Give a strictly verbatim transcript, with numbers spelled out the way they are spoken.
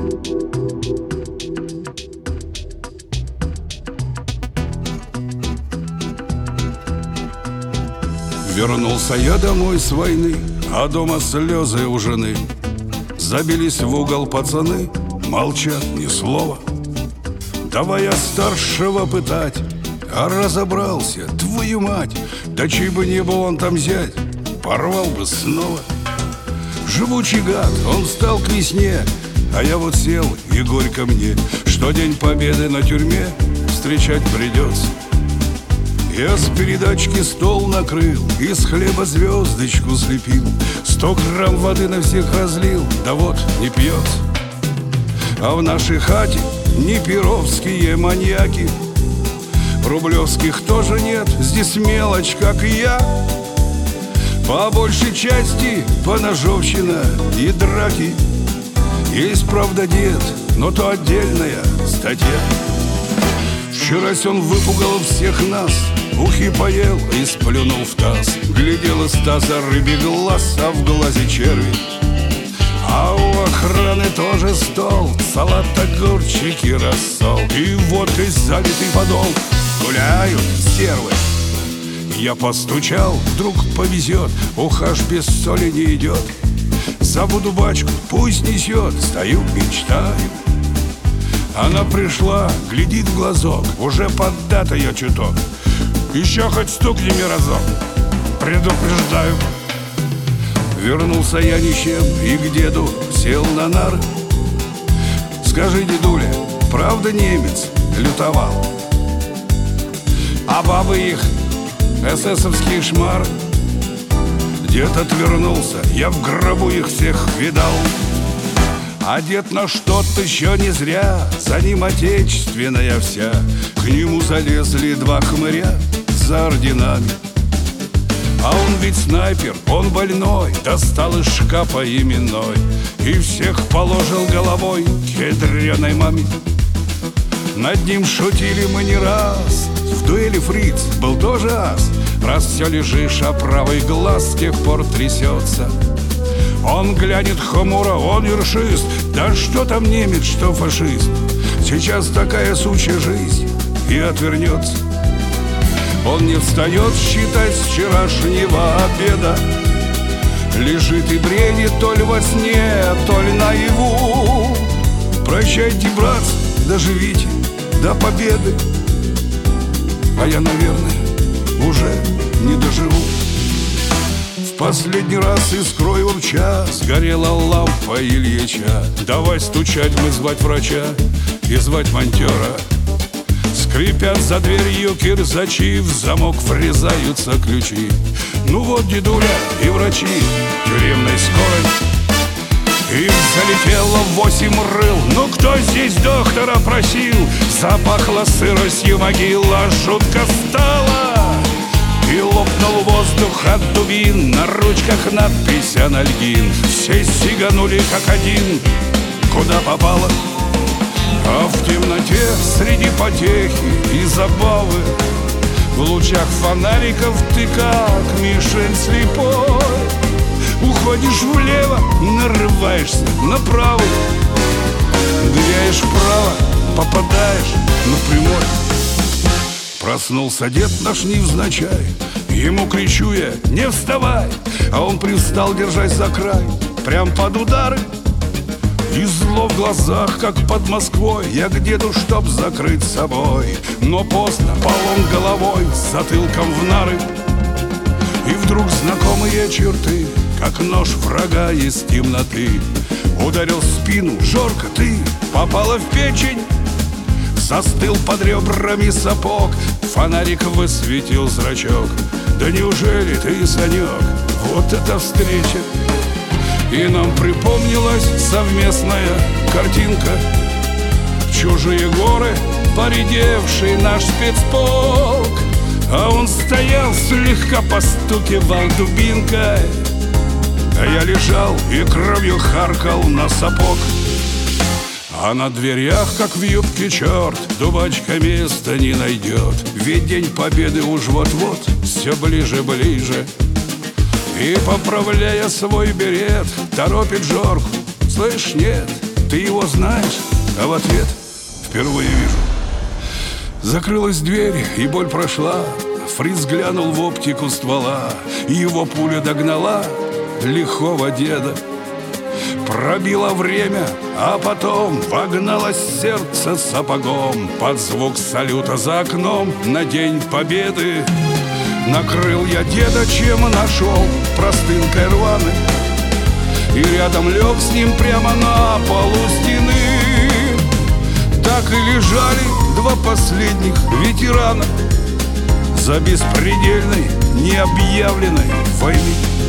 Вернулся я домой с войны, а дома слезы у жены. Забились в угол пацаны, молчат ни слова. Давай я старшего пытать, а разобрался, твою мать. Да чей бы не был он там зять, порвал бы снова. Живучий гад, он встал к весне, а я вот сел, и горько мне, что день победы на тюрьме встречать придется. Я с передачки стол накрыл, из хлеба звездочку слепил, сто грамм воды на всех разлил, да вот не пьется. А в нашей хате не перовские маньяки, рублевских тоже нет, здесь мелочь, как и я. По большей части поножовщина и драки. Есть, правда, дед, но то отдельная статья. Вчерась он выпугал всех нас, ухи поел и сплюнул в таз. Глядел из таза рыбий глаз, а в глазе черви. А у охраны тоже стол, салат, огурчики, рассол и водкой залитый подол. Гуляют стервы. Я постучал, вдруг повезет, ух, аж без соли не идет. Забуду бачку, пусть несет, стою, мечтаю. Она пришла, глядит в глазок, уже поддата я чуток. Еще хоть стукни мне разок, предупреждаю. Вернулся я ни с чем и к деду сел на нары. Скажи, дедуля, правда немец лютовал? А бабы их эсэсовские шмары? Дед отвернулся, я в гробу их всех видал. А дед наш тот еще не зря, за ним отечественная вся. К нему залезли два хмыря за орденами. А он ведь снайпер, он больной, достал из шкафа именной и всех положил головой к ядреной маме. Над ним шутили мы не раз, в дуэли фриц был тоже ас. Раз все лежишь, а правый глаз с тех пор трясется. Он глянет хмуро, он ершист, да что там немец, что фашист. Сейчас такая сучья жизнь и отвернется. Он не встает считать с вчерашнего обеда, лежит и бредит то ли во сне, то ли наяву. Прощайте, братцы, доживите до победы, а я, наверное, уже не доживу. В последний раз искрой урча сгорела лампа Ильича. Давай стучать мы, звать врача и звать монтера. Скрипят за дверью кирзачи, в замок врезаются ключи. Ну вот, дедуля и врачи тюремной скорой. Им залетело восемь рыл. Ну кто здесь доктора просил? Запахло сыростью могила, жутко стало. И лопнул воздух от дубин, на ручках надпись анальгин. Все сиганули как один, куда попало. А в темноте среди потехи и забавы, в лучах фонариков ты как мишень слепой. Уходишь влево, нарываешься направо, ныряешь вправо, попадаешь на прямой. Проснулся дед наш невзначай, ему кричу я: не вставай! А он привстал, держась за край, прям под удары. И зло в глазах, как под Москвой, я к деду, чтоб закрыть собой. Но поздно, полон головой, с затылком в нары. И вдруг знакомые черты, как нож врага из темноты. Ударил в спину: Жорка, ты попала в печень. Застыл под ребрами сапог, фонарик высветил зрачок. Да неужели ты, Санек, вот эта встреча? И нам припомнилась совместная картинка. Чужие горы, поредевший наш спецполк, а он стоял, слегка постукивал дубинкой, а я лежал и кровью харкал на сапог. А на дверях, как в юбке черт, дубачка места не найдет. Ведь день победы уж вот-вот, все ближе-ближе. И, поправляя свой берет, торопит Жорку: слышь, нет, ты его знаешь? А в ответ: впервые вижу. Закрылась дверь, и боль прошла. Фриц глянул в оптику ствола, и его пуля догнала лихого деда. Пробило время, а потом вогналось сердце сапогом под звук салюта за окном на День Победы. Накрыл я деда, чем нашел, простынкой рваной, и рядом лег с ним прямо на полу стены. Так и лежали два последних ветерана за беспредельной, необъявленной войны.